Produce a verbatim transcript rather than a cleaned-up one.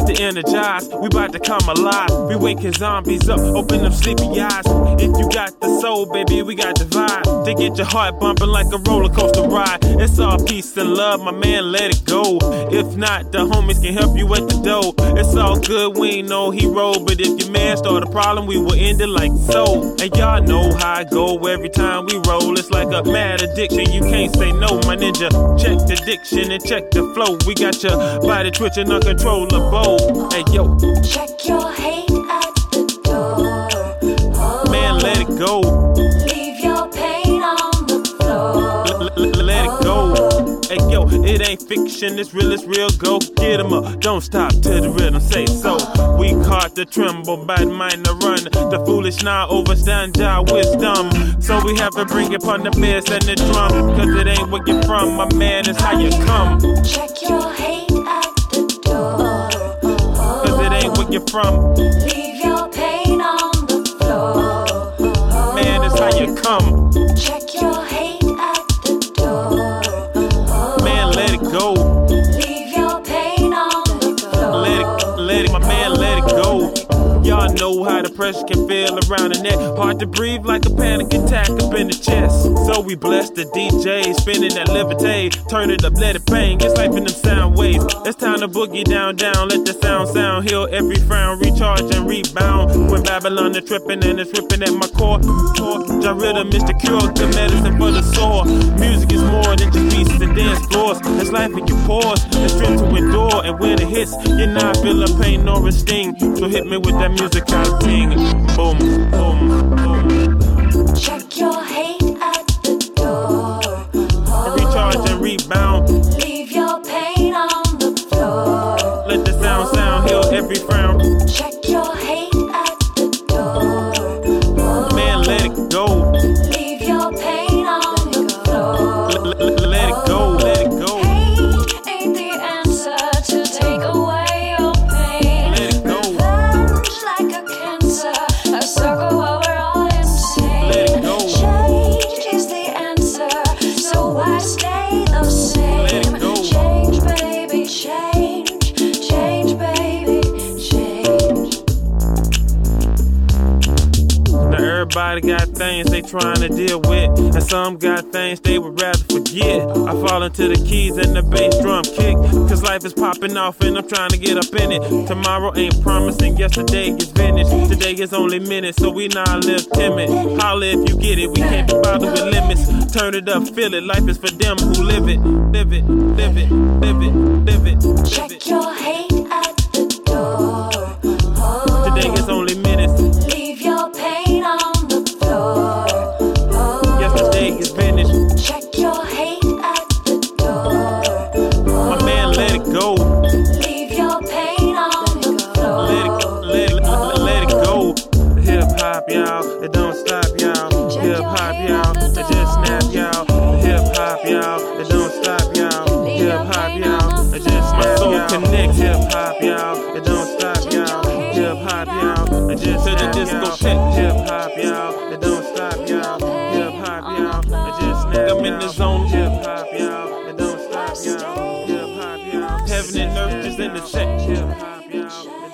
to energize. We about to come alive. We waking zombies up, open up sleepy eyes. If you got the soul, baby, we got the vibe. To get your heart bumping like a roller coaster ride. It's all peace and love, my man, let it go. If not, the homies can help you at the door. It's all good, we ain't no hero. But if your man start a problem, we will end it like so. And y'all know how I go every time we roll. It's like a mad addiction, you can't say no, my ninja. Check the diction and check the flow. We got your body twitching uncontrollable. Hey, yo. Check your hate at the door. Oh. Man, let it go. Leave your pain on the floor. L- l- let it go. Hey, yo, it ain't fiction, it's real, it's real. Go get 'em up, don't stop till the rhythm say so. Weak heart to tremble, bad mind to run. The foolish now overstand our wisdom. So we have to bring it upon the bass and the drum. Cause it ain't where you're from, my man, it's how you come. Check your hate at the door. Cause it ain't where you're from. Leave your pain on the floor. Man, it's how you come. Check your hate at the door. Man, let it go. Leave your pain on the floor. Let it, let it, my man, let it go. Y'all know how the pressure can feel around the neck. Hard to breathe like a panic attack up in the chest. So we bless the D J, spinning that liberté. Turn it up, let it bang, it's life in them sound waves. It's time to boogie down, down, let the sound sound. Heal every frown, recharge and rebound. When Babylon is tripping and it's ripping at my core. Your rhythm is the cure, good medicine for the sore. Music is more than just beats and dance floors. It's life in your pores, it's strength to endure. And when it hits, you're not feeling pain nor a sting. So hit me with that music, I'll sing. Boom, boom, boom. Check your hate at the door. Recharge and rebound. Leave your pain on the floor. Let the sound sound, heal every frown. Check your hate at the door. Man, let it go. Leave your pain on the floor. Let, let, let it go, let it go. Hate ain't the answer to take away your pain. Let it go. Revenge like a cancer, a circle where we're all insane. Let it go. Change is the answer, so why stay the same? Let it go. Change, baby, change. Change, baby, change. Now everybody got things they trying to deal with, and some got things they would rather forget. I fall into the keys and the bass drum kick, cause life is popping off and I'm trying to get up in it. Tomorrow ain't promising, yesterday is finished. Today is only minutes, so we not live timid. Holla if you get it, we can't be bothered with limits. Turn it up, feel it, life is for them who live it. Live it, live it, live it, live it, live Check it. your hate at the door. Today is only minutes, Leave your pain on the floor. yesterday is finished. Check your hate at the door. My man, let it go. Leave your pain on the floor. Let it, let it, let, let it go. Hip hop, y'all, it don't stop, y'all. Hip hop, y'all, it just snap, y'all. Hip hop, y'all, it don't stop, y'all. Hip hop, y'all, it just snap, y'all. Connect, hip hop, y'all, it don't stop, y'all. Hip hop, y'all, it just to the discotheque. Hip hop, y'all, it don't stop, y'all. Hip hop, y'all, it just snap. I'm in the zone. Hip hop, y'all, it don't stop, y'all. Hip hop, y'all, heaven and earth is in the check. Hip hop, y'all.